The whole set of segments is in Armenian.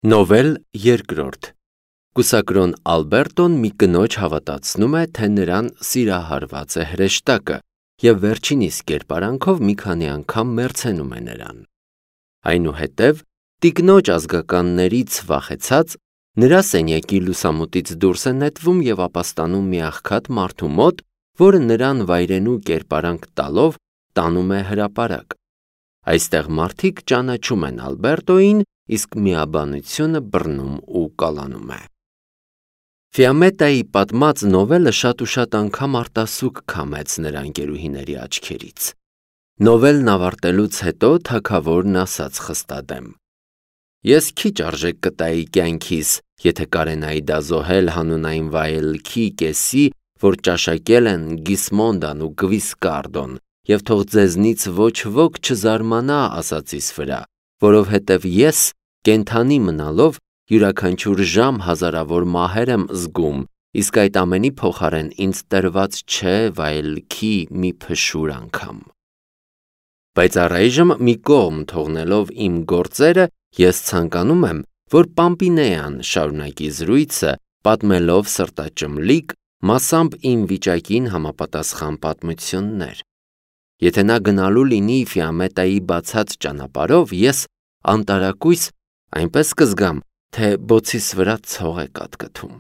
Նովել երկրորդ Կուսակրոն Ալբերտոն մի կնոջ հավատացնում է, թե նրան սիրահարված է հրեշտակը և վերջինիս կերպարանքով մի քանի անգամ մերձենում է նրան։ Այնուհետև տիկնոջ ազգականներից վախեցած նրա սենյակի լուսամուտից դուրս է նետվում և ապաստանում մի աղքատ մարդու մոտ, որը նրան վայրենու կերպարանք տալով տանում է հրապարակ։ Այստեղ մարդիկ ճանաչում են Ալբերտոին, իսկ միաբանությունը բռնում ու կալանում է։ Ֆիամետայի պատմած նովելը շատ ու շատ անգամ արտասուք քամեց նրա ընկերուհիների աչքերից։ Նովելն ավարտելուց հետո թագավորն ասաց խստադեմ. «Ես քիչ արժեք կտայի կյանքիս, եթե կարենայի դա զոհել հանունային վայելքի կեսի, որ ճաշակել են Գիսմոնդան ու Գվիսկարդոն, և թող ձեզնից ոչ ոք չզարմանա ասածիս վրա, որովհետև ես կենդանի մնալով յուրաքանչյուր ժամ հազարավոր մահեր եմ զգում, իսկ այդ ամենի փոխարեն ինձ տրված չէ վայելքի մի փշուր անգամ։ Բայց առայժմ մի կողմ թողնելով իմ գործերը, ես ցանկանում եմ, որ Պամպինեան շարունակի զրույցը, պատմելով սրտաճմլիկ, մասամբ իմ վիճակին համապատասխան պատմություններ։ Եթե նա գնալու լինի Ֆիամետայի բացած ճանապարհով, ես անտարակույս այնպես կզգամ, թե բոցիս վրա ցող է կատկթում»։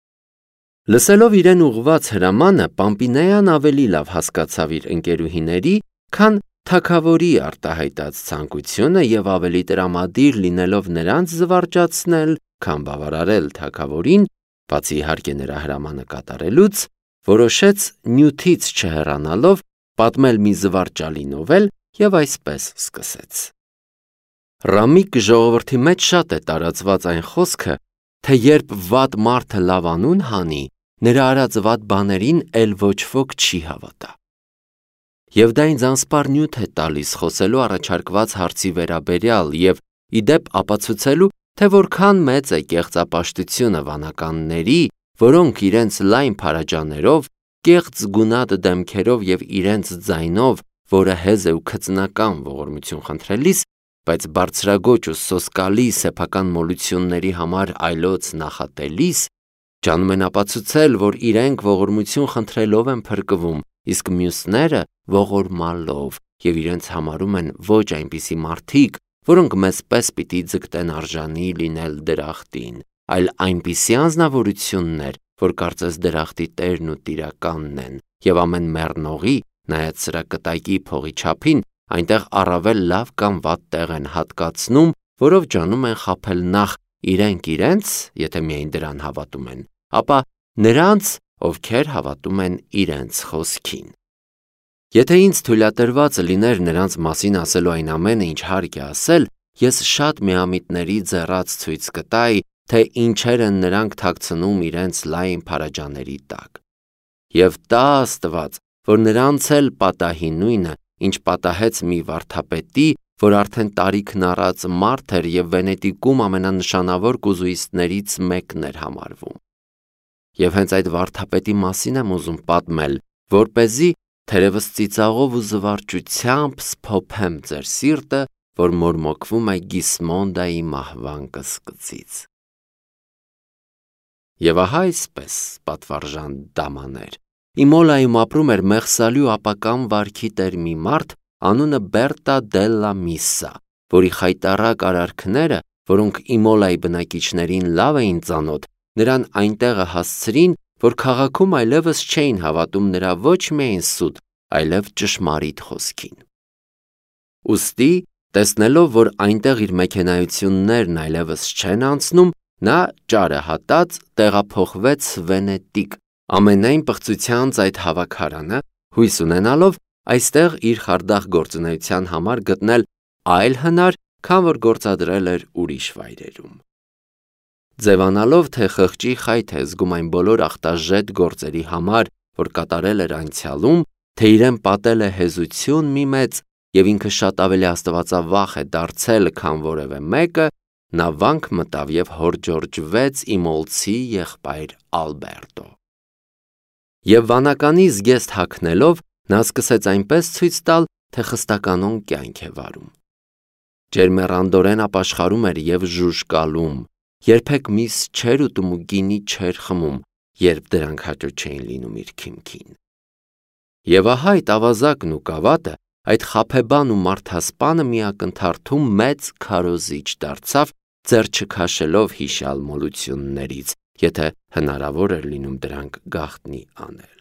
Լսելով իրեն ուղղված հրամանը, Պամպինեան ավելի լավ հասկացավ իր ընկերուհիների, քան թագավորի արտահայտած ցանկությունը և ավելի տրամադիր լինելով նրանց զվարճացնել, քան բավարարել թագավորին, բացի իհարկե նրա հրամանը կատարելուց, որոշեց նյութից չհեռանալով պատմել մի զվարճալի նովել և այսպես սկսեց. Ռամիկ ժողովրդի մեջ շատ է տարածված այն խոսքը, թե երբ վատ մարդը լավ անուն հանի, նրա արած վատ բաներին էլ ոչ ոք չի հավատա։ Եվ դա ինձ անսպառ նյութ է տալիս խոսելու առաջարկված հարցի վերաբերյալ և ի դեպ ապացուցելու, թե որքան մեծ է կեղծապաշտությունը վանականների, որոնք իրենց լայն փարաջաներով, կեղծ գունատ դեմքերով և իրենց ձայնով, որը հեզ է ու քծնական ողորմություն խնդրելիս, բայց բարձրագոճ ու սոսկալի սեփական մոլությունների համար այլոց նախատելիս, ջանում են ապացուցել, որ իրենք ողորմություն խնդրելով են փրկվում, իսկ մյուսները ողորմալով, և իրենց համարում են ոչ այնպիսի մարդիկ, որոնք մեզ պես պիտի ձգտեն արժանի լինել դրախտին, այլ այնպիսի անձնավորություններ, որ կարծես դրախտի տերն ու տիրականն են, և ամեն մեռնողի, նայած սրա կտակի փողի չափին, այնտեղ առավել լավ կամ վատ տեղ են հատկացնում, որով ջանում են խաբել նախ իրենք իրենց, եթե միայն դրան հավատում են, ապա նրանց, ովքեր հավատում են իրենց խոսքին։ Եթե ինձ թույլատրված լիներ նրանց մասին ասելու այն ամենը, ինչ հարկ է ասել, ես շատ միամիտների ձեռաց ցույց կտայի, թե ինչեր են նրանք թաքցնում իրենց լայն փարաջաների տակ։ Եվ տա Աստված, որ նրանց էլ պատահի նույնը, ինչ պատահեց մի վարդապետի, որ արդեն տարիքն առած մարդ էր և Վենետիկում ամենանշանավոր կուզուիստներից մեկն էր համարվում։ Եվ հենց այդ վարդապետի մասին եմ ուզում պատմել, որպեսզի թերևս ծիծաղով ու զվարճությամբ սփոփեմ ձեր սիրտը, որ մորմոքվում է Գիսմոնդայի մահվան կսկծից։ Եվ ահա այսպես, պատվարժան դամաներ, Իմոլայում ապրում էր Մեղսալի ու ապական վարքի տեր մի մարդ, անունը Բերտա դելլա Միսսա, որի խայտառակ արարքները, որոնք Իմոլայի բնակիչներին լավ էին ծանոթ, նրան այնտեղը հասցրին, որ քաղաքում այլևս չէին հավատում նրա ոչ միայն սուտ, այլև ճշմարիտ խոսքին։ Ուստի, տեսնելով, որ այնտեղ իր մեքենայություններն այլևս չեն անցնում, նա ճարը հատած տեղափոխվեց Վենետիկ, ամենայն պղծությանց այդ հավաքարանը, հույս ունենալով այստեղ իր խարդախ գործունեության համար գտնել այլ հնար, քան որ գործադրել էր ուրիշ վայրերում։ Ձևանալով, թե խղճի խայթ է զգում այն բոլոր ախտաժետ գործերի համար, որ կատարել էր անցյալում, թե իրեն պատել է հեզություն մի մեծ և ինքը շատ ավելի աստվածավախ է դարձել, քան որևէ մեկը, նա վանք մտավ և հորջորջվեց իմոլցի եղբայր Ալբերտո։ Եվ վանականի զգեստ հագնելով, նա սկսեց այնպես ցույց տալ, թե խստականոն կյանք է վարում։ Ջերմեռանդորեն ապաշխարում էր և ժուժկալում, երբեք միս չէր ուտում ու գինի չէր խմում, երբ դրանք հաճո չէին լինում իր քիմքին։ Եվ ահա այդ ավազակն ու կավատը, այդ խաբեբան ու մարդասպանը մի ակնթարթում մեծ քարոզիչ դարձավ, ձեռ չքաշելով հիշյալ մոլություններից, եթե հնարավոր էր լինում դրանք գաղտնի անել։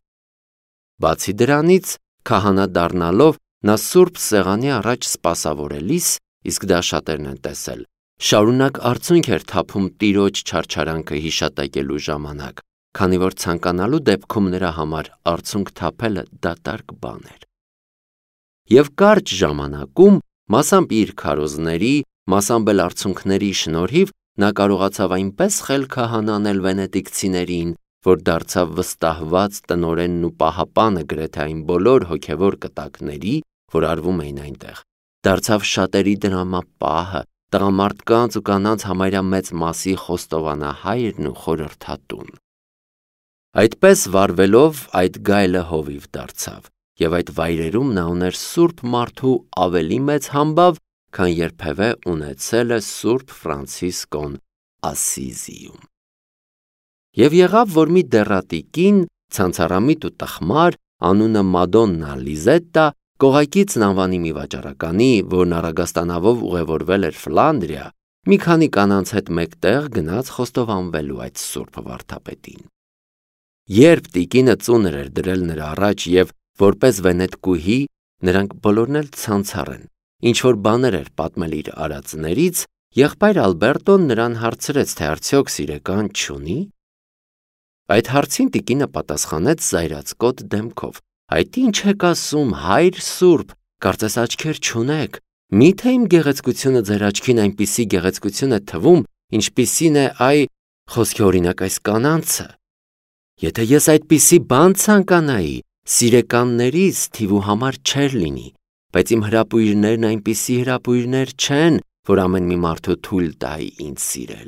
Բացի դրանից, քահանա դառնալով, նա Սուրբ Սեղանի առաջ սպասավորելիս, իսկ դա շատերն են տեսել, շարունակ արցունք էր թափում Տիրոջ չարչարանքը հիշատակելու ժամանակ, քանի որ ցանկանալու դեպքում նրա համար արցունք թափելը դատարկ բան էր։ Եվ կարճ ժամանակում, մասամբ իր քարոզների, մասամբ էլ արցունքների շնորհիվ, նա կարողացավ այնպես խելքը հանանել վենետիկցիներին, որ դարձավ վստահված տնօրենն ու պահապանը գրեթե այն բոլոր հոգևոր կտակների, որ արվում էին այնտեղ, դարձավ շատերի դրամապահը, տղամարդկանց ու կանանց համարյա մեծ մասի խոստովանահայրն ու խորհրդատուն։ Այդպես վարվելով այդ գայլը հովիվ դարձավ, և այդ վայրերում նա ուներ սուրբ մարդու ավելի մեծ համբավ, քան երբևէ ունեցել է Սուրբ Ֆրանցիսկոն Ասիզիում։ Եվ եղավ, որ մի դեռատի կին, ցանցառամիտ ու տխմար, անունը Մադոննա Լիզետտա, կողակիցն անվանի մի վաճառականի, որն առագաստանավով ուղևորվել էր Ֆլանդրիա, մի քանի կանանց հետ մեկտեղ գնաց խոստովանվելու այդ սուրբ վարդապետին։ Երբ տիկինը ծունր էր դրել նրա առաջ և որպես վենետկուհի, նրանք բոլորն էլ ցանցառ են, ինչ-որ բաներ էր պատմել իր արածներից, եղբայր Ալբերտոն նրան հարցրեց, թե արդյոք սիրեկան չունի։ Այդ հարցին տիկինը պատասխանեց զայրացկոտ դեմքով. «Այդ ինչ եք ասում, հայր սուրբ, կարծես աչքեր չունեք, մի՞թե իմ գեղեցկությունը ձեր աչքին այնպիսի գեղեցկություն է թվում, ինչպիսին է խոսքի օրինակ այս կանանցը։ Եթե ես այդպիսի բան ցանկանայի, սիրեկաններից թիվու համար չէր լինի, բայց իմ հրապույրներն այնպիսի հրապույրներ չեն, որ ամեն մի մարդու թույլ տայի ինձ սիրել։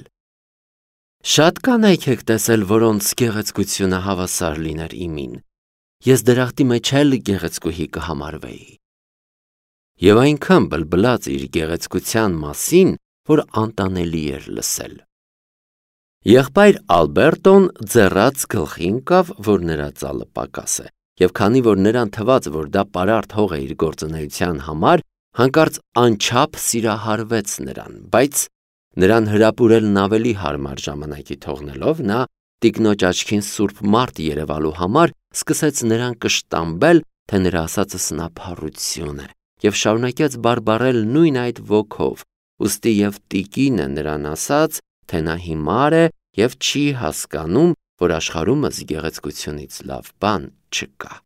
Շատ կանայք եք տեսել, որոնց գեղեցկությունը հավասար լիներ իմին, ես դրախտի մեջ էլ գեղեցկուհի կհամարվեի։ Եվ այնքան բլբլաց իր գեղեցկության մասին, որ անտանելի էր լսել։ Եղբայր Ալբերտոն ձեռած գլխի ընկավ, որ նրա ծալը պակաս է, և քանի որ նրան թվաց, որ դա պարարտ հող է իր գործունեության համար, հանկարծ անչափ սիրահարվեց նրան, բայց նրան հրապուրելն ավելի հարմար ժամանակի թողնելով, նա տիկնոջ աչքին սուրբ մարդ երևալու համար սկսեց նրան կշտամբել, թե նրա ասածը սնափառություն է, և շարունակեց բարբառել նույն այդ ոգով, ուստի և տիկինը նրան ասաց, թե նա հիմար է և չի հասկանում, որ աշխարհումս գեղեցկությունից լավ բան չկա։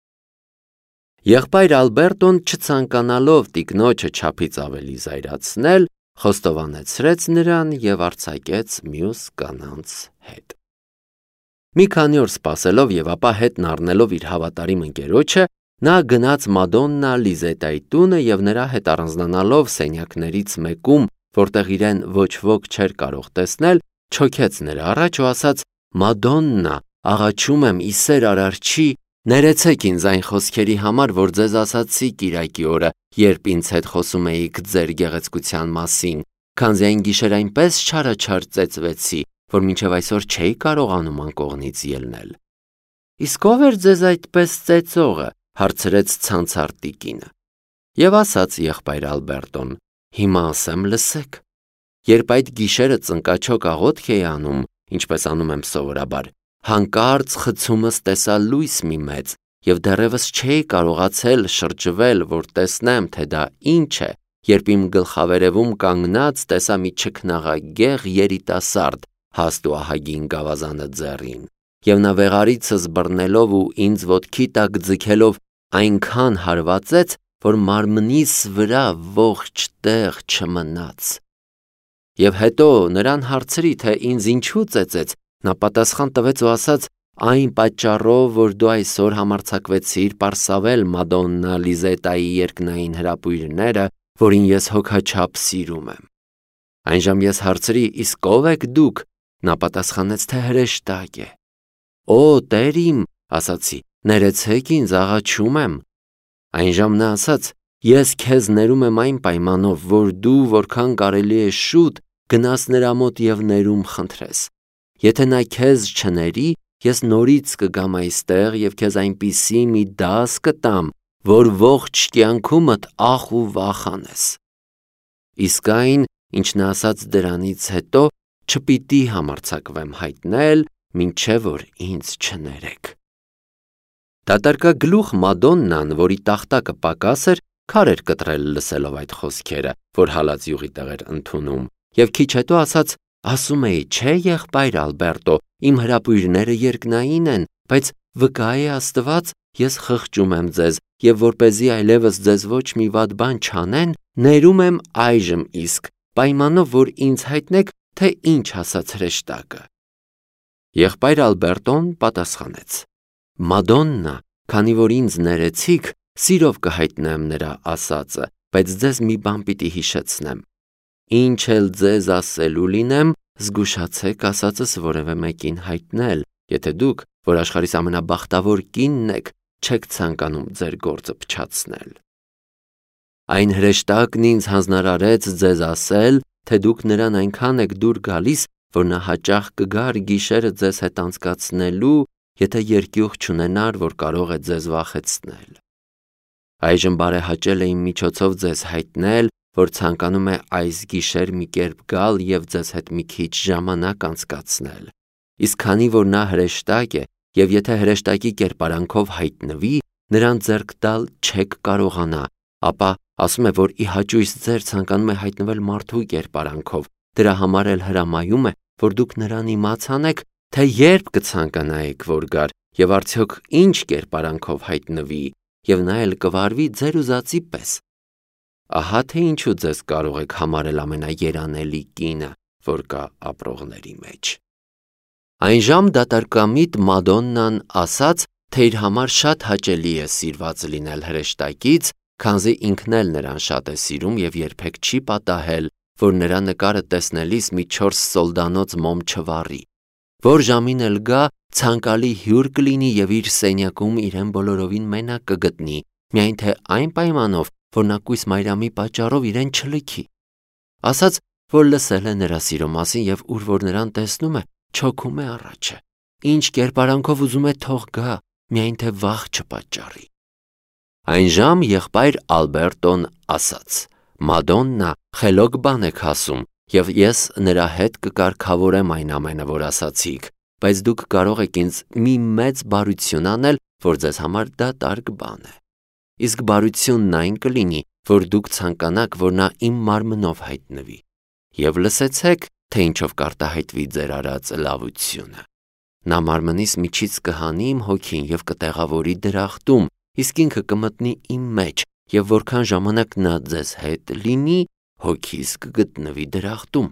Եղբայր Ալբերտոն չցանկանալով տիկնոջը չափից ավելի զայրացնել, խոստովանեցրեց նրան և արձակեց մյուս կանանց հետ։ Մի քանի օր սպասելով և ապա հետն առնելով իր հավատարիմ ընկերոջը, նա գնաց Մադոննա Լիզետայի տունը և նրա հետ առանձնանալով սենյակներից մեկում, որտեղ իրեն ոչ ոք չէր կարող տեսնել, չոքեց նրա առաջ ու ասաց. «Մադոննա, աղաչում եմ ի սեր Արարչի, ներեցեք ինձ այն խոսքերի համար, որ ձեզ ասացի կիրակի օրը, երբ ինձ հետ խոսում էիք ձեր գեղեցկության մասին, քանզի այն գիշեր այնպես չարաչար ծեծվեցի, որ մինչև այսօր չէի կարողանում անկողնից ելնել»։ Իսկ ո՞վ էր ձեզ այդպես ծեծողը, հարցրեց ցանցառ տիկինը։ Եվ ասաց եղբայր Ալբերտոն. «Հիմա ասեմ, լսեք։ Երբ այդ գիշերը ծնկաչոք աղոթք էի անում, ինչպես անում եմ սովորաբար, հանկարծ խցումս տեսա լույս մի մեծ, և դեռևս չէի կարողացել շրջվել, որ տեսնեմ, թե դա ինչ է, երբ իմ գլխավերևում կանգնած տեսա մի չքնաղագեղ երիտասարդ, հաստ ու ահագին գավազանը ձեռին, և նա վեղարիցս բռնելով ու ինձ ոտքի տակ ձգելով այնքան հարվածեց, որ մարմնիս վրա ողջ տեղ չմնաց։ Եվ հետո նրան հարցրի, թե ինձ ինչու ծեծեց, նա պատասխան տվեց ու ասաց. «Այն պատճառով, որ դու այսօր համարձակվեցիր պարսավել Մադոննա Լիզետայի երկնային հրապույրները, որին ես հոգաչափ սիրում եմ»։ Այնժամ ես հարցրի. «Իսկ ո՞վ եք դուք»։ Նա պատասխանեց, թե հրեշտակ է։ «Օ, Տեր իմ», ասացի, «ներեցեք ինձ, աղաչում եմ»։ Այնժամ նա ասաց. «Ես քեզ ներում եմ այն պայմանով, որ դու որքան կարելի է շուտ գնաս նրա մոտ և ներում խնդրես։ Եթե նա քեզ չների, ես նորից կգամ այստեղ և քեզ այնպիսի մի դաս կտամ, որ ողջ կյանքումդ ախ ու վախ անես։ Իսկ այն, ինչ նա ասաց դրանից հետո, չպիտի համարձակվեմ հայտնել, մինչև որ ինձ չներեք։ Դատարկագլուխ Մադոննան, որի տախտակը պակաս էր, քար էր կտրել լսելով այդ խոսքերը, որ հալած յուղի տեղ էր ընդունում, և քիչ հետո ասաց. ասում էի, չէ, եղբայր Ալբերտո, իմ հրապույրները երկնային են, բայց վկա է Աստված, ես խղճում եմ ձեզ, և որպեսզի այլևս ձեզ ոչ մի վատ բան չանեն, ներում եմ այժմ իսկ, պայմանով, որ ինձ հայտնեք, թե ինչ ասաց հրեշտակը։ Եղբայր Ալբերտոն պատասխանեց. Մադոննա, քանի որ ինձ ներեցիք, սիրով կհայտնեմ նրա ասածը, բայց ձեզ մի բան պիտի հիշեցնեմ։ Ինչ էլ ձեզ ասելու լինեմ, զգուշացեք ասածս որևէ մեկին հայտնել, եթե դուք, որ աշխարհիս ամենաբախտավոր կինն եք, չեք ցանկանում ձեր գործը փչացնել։ Այն հրեշտակն ինձ հանձնարարեց ձեզ ասել, թե դուք նրան այնքան եք դուր գալիս, որ նա հաճախ կգար գիշերը ձեզ հետ անցկացնելու, եթե երկյուղ չունենար, որ կարող է ձեզ վախեցնել։ Այժմ բարեհաճել է իմ միջոցով ձեզ հայտնել, որ ցանկանում է այս գիշեր մի կերպ գալ և ձեզ հետ մի քիչ ժամանակ անցկացնել։ Իսկ քանի որ նա հրեշտակ է, և եթե հրեշտակի կերպարանքով հայտնվի, նրան ձեռք տալ չեք կարողանա, ապա ասում է, որ իհաճույս ձեր ցանկանում է հայտնվել մարդու կերպարանքով, դրա համար էլ հրամայում է, որ դուք նրան իմացանեք, թե երբ կցանկանայիք, որ գար, և արդյոք ինչ կերպարանքով հայտնվի, և նա էլ կվարվի ձեր ուզածի պես։ Ահա թե ինչու ձեզ կարող եք համարել ամենաերանելի կինը, որ կա ապրողների մեջ։ Այն ժամ դատարկամիտ Մադոննան ասաց, թե իր համար շատ հաճելի է սիրված լինել հրեշտակից, քանզի ինքն էլ նրան շատ է սիրում և երբեք չի պատահել, որ նրա նկարը տեսնելիս մի 4 սոլդանոց մոմ չվառի, որ ժամին էլ գա, ցանկալի հյուր կլինի և իր սենյակում իրեն բոլորովին մենակ կգտնի, միայն թե այն պայմանով, որ նա կույս Մարիամի պատճառով իրեն չլքի։ Ասաց, որ լսել է նրա սիրո մասին և ուր որ նրան տեսնում է, չոքում է առաջը։ Ինչ կերպարանքով ուզում է թող գա, միայն թե վախ չպատճառի։ Այն ժամ եղբայր Ալբերտոն ասաց. Մադոննա, խելոք բան եք ասում, և ես նրա հետ կկարգավորեմ այն ամենը, որ ասացիք, բայց դուք կարող եք ինձ մի մեծ բարություն անել, որ ձեզ համար դատարկ բան է։ Իսկ բարությունն այն կլինի, որ դուք ցանկանաք, որ նա իմ մարմնով հայտնվի։ Եվ լսեցեք, թե ինչով կարտահայտվի ձեր արած լավությունը։ Նա մարմնիս միջից կհանի իմ հոգին և կտեղավորի դրախտում, իսկ ինքը կմտնի իմ մեջ, և որքան ժամանակ նա ձեզ հետ լինի, հոգիս կգտնվի դրախտում։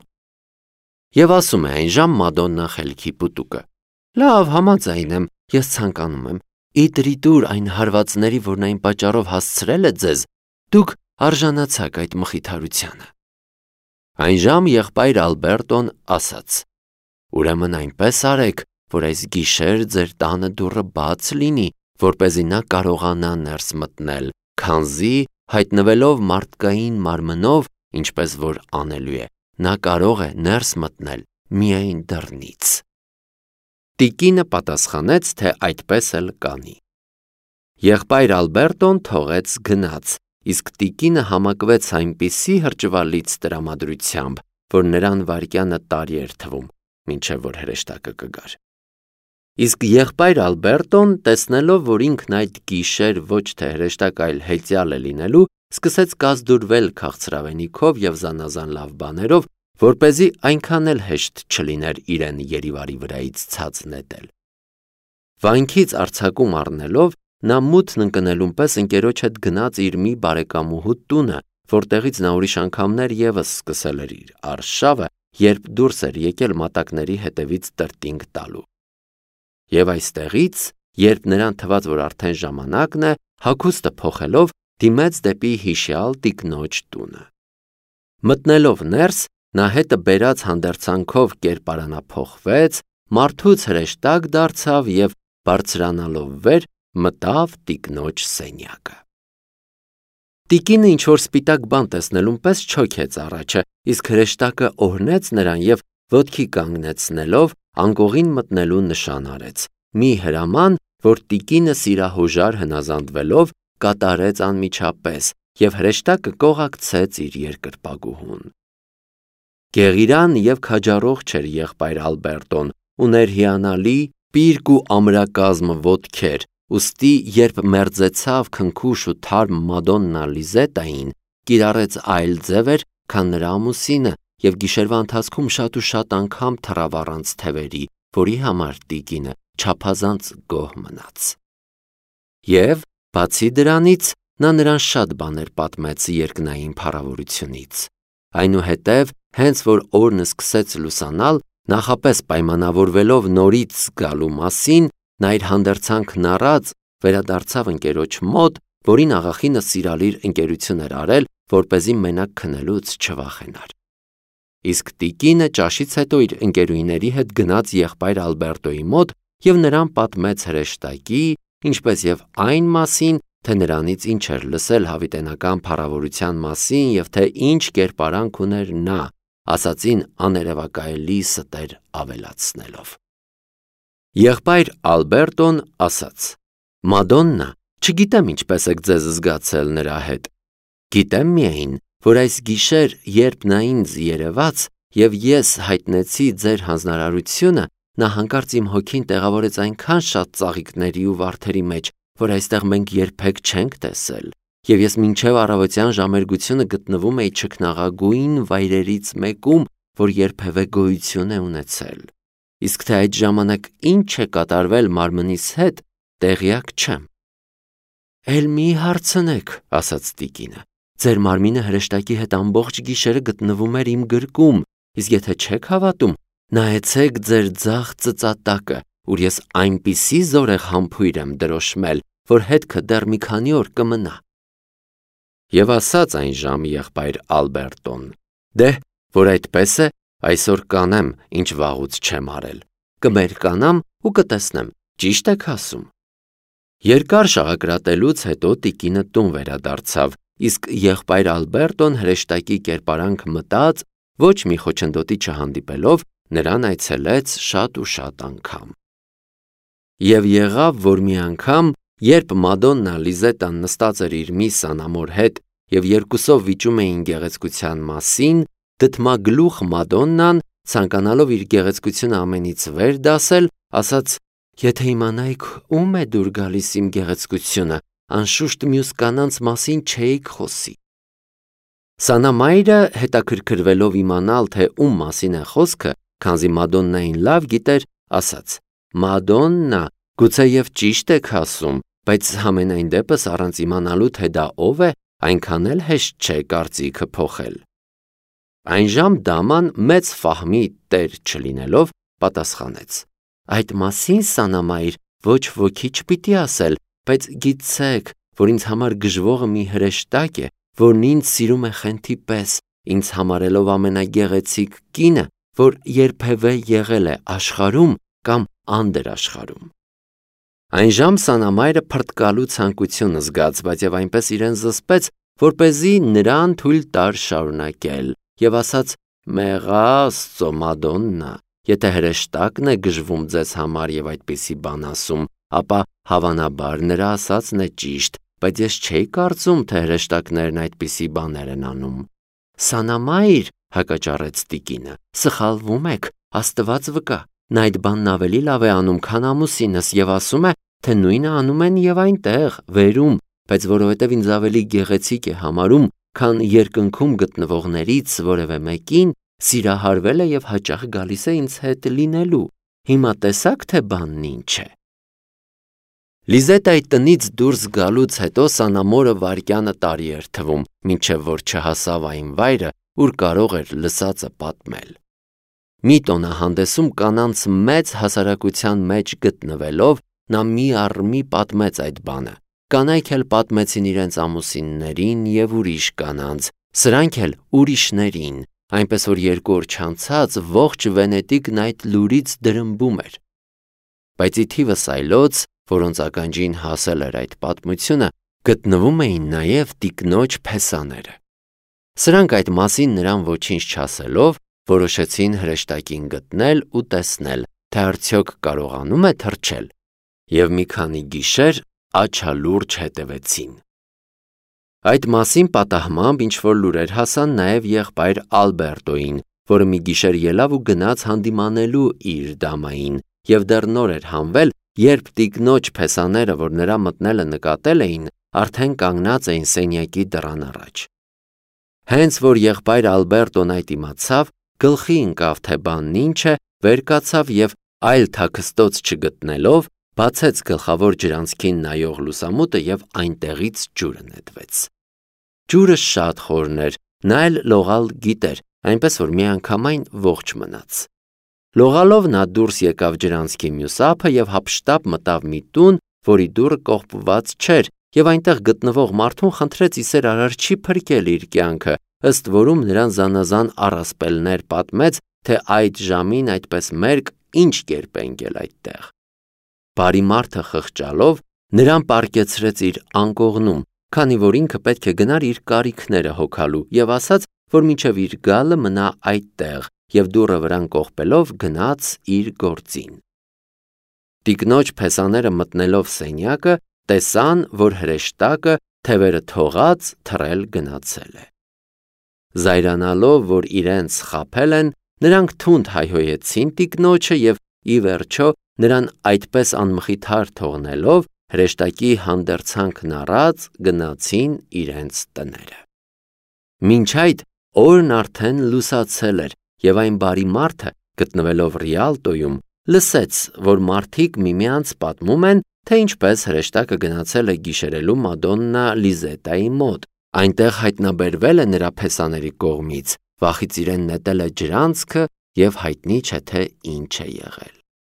Եվ ասում է այն ժամ Մադոննա խելքի պուտուկը. լավ, համաձայն եմ, ես ցանկանում եմ, իդրիտուր այն հարվածների, որն այն պատճառով հասցրել է ձեզ, դուք արժանացաք այդ մխիթարությանը։ Այն ժամ եղբայր Ալբերտոն ասաց. ուրեմն այնպես արեք, որ այս գիշեր ձեր տանը դուռը բաց լինի, որպեսզի նա կարողանա ներս մտնել, քանզի հայտնվելով մարդկային մարմնով, ինչպես որ անելու է, նա կարող է ներս մտնել միայն դռնից։ Տիկինը պատասխանեց, թե այդպես էլ կանի։ Եղբայր Ալբերտոն թողեց գնաց, իսկ տիկինը համակվեց այնպիսի հրճվալից տրամադրությամբ, որ նրան վայրկյանը տարի էր թվում, մինչև որ հրեշտակը կգար։ Իսկ եղբայր Ալբերտոն, տեսնելով, որ ինքն այդ գիշեր ոչ թե հրեշտակ, այլ հեծյալ է լինելու, սկսեց կազդուրվել քաղցրավենիքով և զանազան լավ բաներով, որպեսզի այնքան էլ հեշտ չլիներ իրեն երիվարի վրայից ցած նետել։ Վանքից արձակում առնելով, նա մութն ընկնելուն պես ընկերոջ հետ գնաց իր մի բարեկամուհու տունը, որտեղից նա ուրիշ անգամներ ևս սկսել էր իր արշավը, երբ դուրս էր եկել մատակների հետևից տրտինգ տալու։ Եվ այստեղից, երբ նրան թվաց, որ արդեն ժամանակն է, հագուստը փոխելով, դիմեց դեպի հիշյալ տիկնոջ տունը։ Մտնելով ներս, նա հետը բերած հանդերձանքով կերպարանափոխվեց, մարդուց հրեշտակ դարձավ և բարձրանալով վեր, մտավ տիկնոջ սենյակը։ Տիկինը ինչ-որ սպիտակ բան տեսնելուն պես չոքեց առաջը իսկ հրեշտակը օրհնեց նրան և ոտքի կանգնեցնելով անկողին մտնելու նշան արեց, մի հրաման, որ տիկինը սիրահոժար հնազանդվելով կատարեց անմիջապես և հրեշտակը կողակցեց իր երկրպագուհուն։ Գեղիրան և քաջառող չէր եղբայր Ալբերտոն, ուներ հիանալի, պիրկ ու ամրակազմ ոտքեր, ուստի երբ մերձեցավ քնքուշ ու թարմ Մադոննա Լիզետային, կիրառեց այլ ձևեր, քան նրա ամուսինը և գիշերվա ընթացքում շատ ու շատ անգամ թռավ առանց թևերի, որի համար տիկինը չափազանց գոհ մնաց։ Եվ, բացի դրանից, նա նրան շատ բաներ պատմեց երկնային փառավորությունից։ Այնուհետև, հենց որ օրն սկսեց լուսանալ, նախապես պայմանավորվելով նորից զգալու մասին, նա իր հանդերձանքն առած վերադարձավ ընկերոջ մոտ, որին աղախինը սիրալիր ընկերություն էր արել, որպեսզի մենակ քնելուց չվախենար։ Իսկ տիկինը ճաշից հետո իր ընկերուհիների հետ գնաց եղբայր Ալբերտոյի մոտ և նրան պատմեց հրեշտակի, ինչպես և այն մասին, թե նրանից ինչ էր լսել հավիտենական փառավորության մասին և թե ինչ կերպարանք ուներ նա, ասածին աներևակայելի ստեր ավելացնելով։ Եղբայր Ալբերտոն ասաց. «Մադոննա, չգիտեմ ինչպես եք ձեզ զգացել նրա հետ։ Գիտեմ միայն, որ այս գիշեր, երբ նա ինձ երևաց և ես հայտնեցի ձեր հանձնարարությունը, նա հանկարծ իմ հոգին տեղավորեց այնքան շատ ծաղիկների ու վարդերի մեջ, որ այստեղ մենք երբեք չենք տեսել, և ես մինչև առավոտյան ժամերգությունը գտնվում էի չքնաղագույն վայրերից մեկում, որ երբևէ գոյություն է ունեցել։ Իսկ թե այդ ժամանակ ինչ է կատարվել մարմնիս հետ, տեղյակ չեմ»։ «Էլ մի հարցնեք», ասաց տիկինը, «ձեր մարմինը հրեշտակի հետ ամբողջ գիշերը գտնվում էր իմ գրկում, իսկ եթե չեք հավատում, նայեցեք ձեր ձախ ծծատակը, ուր ես այնպիսի զորեղ համբույր եմ դրոշմել, որ հետքը դեռ մի քանի օր կմնա»։ Եվ ասաց այն ժամ եղբայր Ալբերտոն. «Դե, որ այդպես է, այսօր կանեմ, ինչ վաղուց չեմ արել, կմերկանամ ու կտեսնեմ, ճիշտ եք ասում»։ Երկար շաղակրատելուց հետո տիկինը տուն վերադարձավ, իսկ եղբայր Ալբերտոն հրեշտակի կերպարանք մտած, ոչ մի խոչընդոտի չհանդիպելով, նրան այցելեց շատ ու շատ անգամ։ Եվ եղավ, որ մի անգամ, երբ Մադոննա Լիզետան նստած էր իր միս անամոր հետ և երկուսով վիճում էին գեղեցկության մասին, դդմագլուխ Մադոննան, ցանկանալով իր գեղեցկությունը ամենից վեր դասել, ասաց. «Եթե իմանայիք ում է դուր գալիս իմ գեղեցկությունը, անշուշտ մյուս կանանց մասին չէիք խոսի»։ Սանամայրը, հետաքրքրվելով իմանալ, թե ում մասին է խոսքը, քանզի Մադոննային լավ գիտեր, ասաց. «Մադոննա, գուցեև ճիշտ եք ասում, բայց համենայն դեպս առանց իմանալու, թե դա ով է, այնքան էլ հեշտ չէ կարծիքը փոխել»։ Այնժամ դաման մեծ ֆահմի տեր չլինելով, պատասխանեց. «Այդ մասին, Սանամայր, ոչ ոքի չպիտի ասել, բայց գիտցեք, որ ինձ համար գժվողը մի հրեշտակ է, որն ինձ սիրում է խենթի պես, ինձ համարելով ամենագեղեցիկ կինը, որ երբևէ եղել է աշխարհում կամ անդրաշխարհում»։ Այնժամ Սանամայրը փռթկալու ցանկություն զգաց, բայց և այնպես իրեն զսպեց, որպեսզի նրան թույլ տար շարունակել, և ասաց. «Մեղա Աստծո, Մադոննա, եթե հրեշտակն է գժվում ձեզ համար և այդպիսի բան ասում, ապա հավանաբար նրա ասածն է ճիշտ, բայց ես չէի կարծում, թե հրեշտակներն այդպիսի բաներ են անում»։ «Սանամայր», հակաճառեց տիկինը, «սխալվում եք, Աստված վկա, նա այդ բանն ավելի լավ է անում, քան ամուսինս և ասում է, թե նույնը անում են և այնտեղ, վերում, բայց որովհետև ինձ ավելի գեղեցիկ է համարում, քան երկնքում գտնվողներից որևէ մեկին, սիրահարվել է և հաճախ գալիս է ինձ հետ լինելու։ Հիմա տեսա՞ք, թե բանն ինչ է»։ Լիզետայի տնից դուրս գալուց հետո Սանամորը վայրկյանը տարի էր թվում, մինչև որ չհասավ այն վայրը, ուր կարող էր լսածը պատմել։ Մի տոնահանդեսում կանանց մեծ հասարակության մեջ գտնվելով, նա մի առ մի պատմեց այդ բանը։ Կանայք էլ պատմեցին իրենց ամուսիններին և ուրիշ կանանց, սրանք էլ ուրիշներին, այնպես որ 2 օր չանցած ողջ Վենետիկն այդ լուրից դրմբում էր։ Բայց ի թիվս այլոց, որոնց ականջին հասել էր այդ պատմությունը, գտնվում էին նաև տիկնոջ փեսաները։ Սրանք այդ մասին նրան ոչինչ չասելով, որոշեցին հրեշտակին գտնել ու տեսնել, թե արդյոք կարողանում է թռչել, և մի քանի գիշեր աչալուրջ հետևեցին։ Այդ մասին պատահմամբ ինչ-որ լուրեր հասան նաև եղբայր Ալբերտոյին, որը մի գիշեր ելավ ու գնաց հանդիմանելու իր դամային, և դեռ նոր էր հանվել, երբ տիկնոջ փեսաները, որ նրա մտնելը նկատել էին, արդեն կանգնած էին սենյակի դռան առաջ։ Հենց որ եղբայր Ալբերտոն այդ իմացավ, գլխի ընկավ, թե բանն ինչ է, վեր կացավ և այլ թաքստոց չգտնելով, բացեց գլխավոր ջրանցքին նայող լուսամուտը և այնտեղից ջուրը նետվեց։ Ջուրը շատ խորն էր, նա էլ լողալ գիտեր, այնպես որ միանգամայն ողջ մնաց։ Լողալով նա դուրս եկավ ջրանցքի մյուս ափը և հափշտապ մտավ մի տուն, որի դուռը կողպված չէր, և այնտեղ գտնվող մարդուն խնդրեց իսեր Արարչի փրկել իր կյանքը, ըստ որում նրան զանազան առասպելներ պատմեց, թե այդ ժամին այդպես մերկ ինչ կերպ է ընկել այդտեղ։ Բարի մարդը խղճալով նրան պառկեցրեց իր անկողնում, քանի որ ինքը պետք է գնար իր կարիքները հոգալու, և ասաց, որ մինչև իր գալը մնա այդտեղ, և դուռը վրան կողպելով գնաց իր գործին։ Տիկնոջ փեսաները մտնելով սենյակը, տեսան, որ հրեշտակը թևերը թողած թռել գնացել է։ Զայրանալով, որ իրենց խաբել են, նրանք թունդ հայհոյեցին տիկնոջը և ի վերջո նրան այդպես անմխիթար թողնելով, հրեշտակի հանդերձանքն առած գնացին իրենց տները։ Մինչ այդ օրն արդեն լուսացել էր, և այն բարի մարդը, գտնվելով Ռիալտոյում, լսեց, որ մարդիկ միմյանց պատմում են, թե ինչպես հրեշտակը գնացել է գիշերելու Մադոննա Լիզետայի մոտ, այնտեղ հայտնաբերվել է նրա փեսաների կողմից, վախից իրեն նետել է ջրանցքը և հայտնի չէ, թե ինչ է եղել։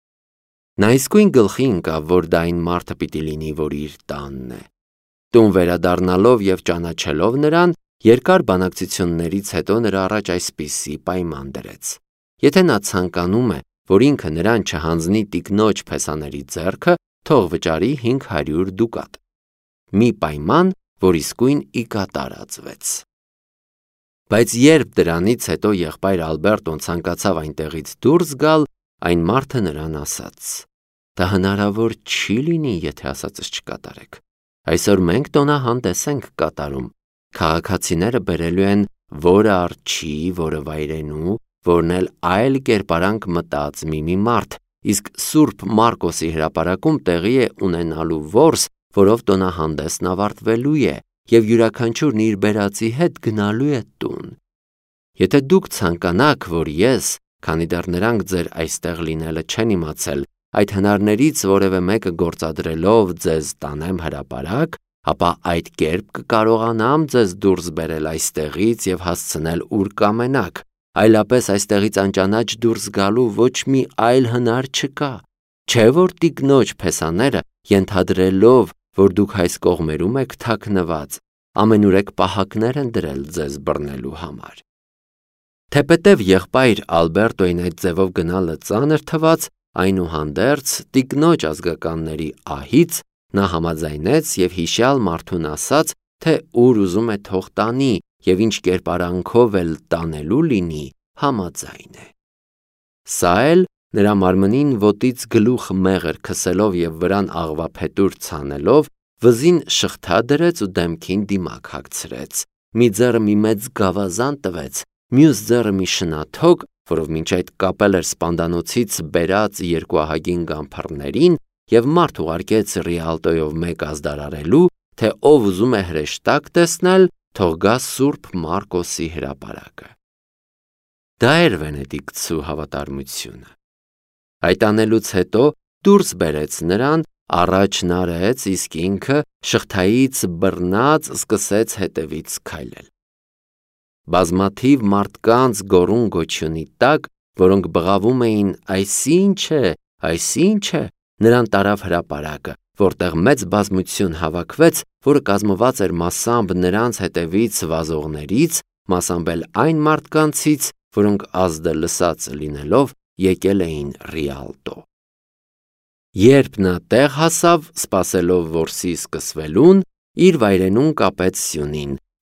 Նա իսկույն գլխի ընկավ, որ դա այն մարդը պիտի լինի, որ իր տանն է։ Տուն վերադառնալով և ճանաչելով նրան, երկար բանակցություններից հետո նրա առաջ այսպիսի պայման դրեց. եթե նա ցանկանում է, որ ինքը նրան չհանձնի տիկնոջ փեսաների ձեռքը, թող վճարի 500 դուկատ։ Մի պայման, որ իսկույն ի կատար ածվեց։ Բայց երբ դրանից հետո եղբայր Ալբերտոն ցանկացավ այնտեղից դուրս գալ, այն մարդը նրան ասաց. դա հնարավոր չի լինի, եթե ասածս չկատարեք։ Այսօր մենք տոնահանդես ենք կատարում։ Քաղաքացիները բերելու են որը արջի, որը վայրենու, որն էլ այլ կերպարանք մտած մի մարդ, իսկ Սուրբ Մարկոսի հրապարակում տեղի է ունենալու որս, որով տոնահանդեսն ավարտվելու է, և յուրաքանչյուրն իր բերածի հետ գնալու է տուն։ Եթե դուք ցանկանաք, որ ես, քանի դեռ նրանք ձեր այստեղ լինելը չեն իմացել, այդ հնարներից որևէ մեկը գործադրելով ձեզ տանեմ հրապարակ, ապա այդ կերպ կկարողանամ ձեզ դուրս բերել այստեղից և հասցնել ուր կամենաք, այլապես այստեղից անճանաչ դուրս գալու ոչ մի այլ հնար չկա, չէ՞ որ տիկնոջ փեսաները, ենթադրելով, որ դուք այս կողմերում եք թաքնված, ամենուրեք պահակներ են դրել ձեզ բռնելու համար։ Թեպետև եղբայր Ալբերտոյին այդ ձևով գնալը ծանր թվաց, այնուհանդերձ տիկնոջ ազգականների ահից նա համաձայնեց և հիշյալ մարդուն ասաց, թե ուր ուզում է թող տանի և ինչ կերպարանքով էլ տանելու լինի, համաձայն է։ Սա էլ նրա մարմնին ոտից գլուխ մեղր քսելով և վրան աղվափետուր ցանելով, վզին շղթա դրեց ու դեմքին դիմակ հագցրեց, մի ձեռը մի մեծ գավազան տվեց, մյուս ձեռը մի շնաթոկ, որով մինչ այդ կապել էր սպանդանոցից բերած երկու ահագին գամփարներին, և մարդ ուղարկեց Ռիալտոյով մեկ ազդարարելու, թե ով ուզում է հրեշտակ տեսնել, թող գա Սուրբ Մարկոսի հրապարակը։ Դա էր Վենեդիկտցու հավատարմությունը։ Այդ անելուց հետո դուրս բերեց նրան, առաջ նարեց, իսկ ինքը շղթայից բռնած սկսեց հետևից քայլել։ Բազմաթիվ մարդկանց գոռում-գոչյունի տակ, որոնք բղավում էին «Այսինչ է, այսինչ է», նրան տարավ հրապարակը, որտեղ մեծ բազմություն հավաքվեց, որը կազմված էր մասամբ նրանց հետևից վազողներից, մասամբ էլ այն մարդկանցից, որոնք ազդը լսած լինելով եկել էին Ռիալտո։ Երբ նա տեղ հասավ, սպասելով որսի սկսվելուն, իր վայրենուն կապեց սյունին,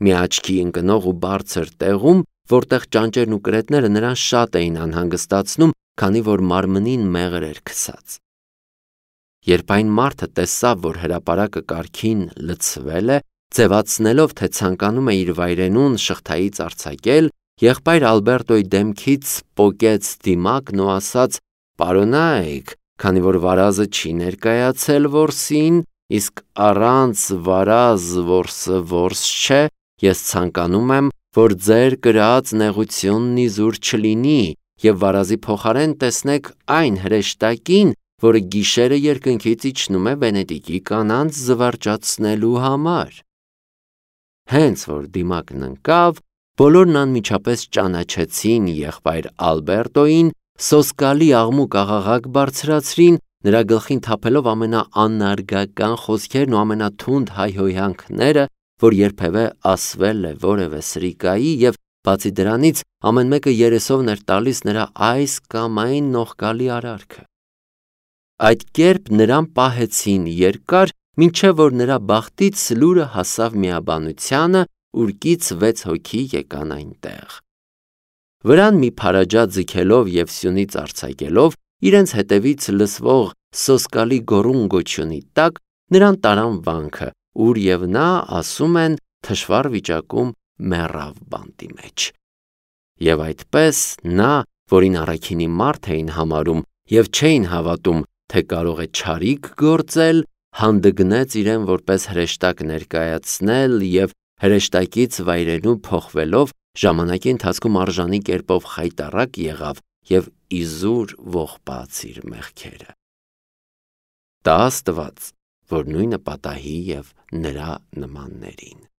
մի աչքի ընկնող ու բարձր տեղում, որտեղ ճանճերն ու կրետները նրան շատ էին անհանգստացնում, քանի որ մարմնին մեղր էր քսած։ Երբ այն մարդը տեսավ, որ հրապարակը կարգին լցվել է, ձևացնելով, թե ցանկանում է իր վայրենուն շղթայից արձակել, եղբայր Ալբերտոյի դեմքից պոկեց դիմակն ու ասաց. «Պարոնայք, քանի որ վարազը չի ներկայացել որսին, իսկ առանց վարազ որսը որս չէ, ես ցանկանում եմ, որ ձեր կրած նեղությունն իզուր չլինի և վարազի փոխարեն տեսնեք այն հրեշտակին, որը գիշերը երկնքից իջնում է Վենետիկի կանանց զվարճացնելու համար»։ Հենց որ դիմակն ընկավ, բոլորն անմիջապես ճանաչեցին եղբայր Ալբերտոյին, սոսկալի աղմուկ-աղաղակ բարձրացրին, նրա գլխին թափելով ամենաանարգական խոսքերն ու ամենաթունդ հայհոյանքները, որ երբևէ ասվել է որևէ սրիկայի, և բացի դրանից ամեն մեկը երեսով էր տալիս նրա այս կամ այն նողկալի արարքը։ Այդ կերպ նրան պահեցին երկար, մինչև որ նրա բախտից լուրը հասավ միաբանությանը, ուր կից 6 հոգի եկան այնտեղ։ Վրան մի փարաջա ձգելով և սյունից արձակելով, իրենց հետևից լսվող սոսկալի գոռում-գոչյունի տակ նրան տարան վանքը, ուր և նա, ասում են, թշվառ վիճակում մեռավ բանտի մեջ։ Եվ այդպես նա, որին առաքինի մարդ էին համարում և չէին հավատում, թե կարող է չարիք գործել, հանդգնեց իրեն որպես հրեշտակ ներկայացնել և հրեշտակից վայրենու փոխվելով ժամանակի ընթացքում արժանի կերպով խայտառակ եղավ և իզուր ողբաց իր մեղքերը։ Տա Աստված, որ նույնը պատահի և նրա նմաններին։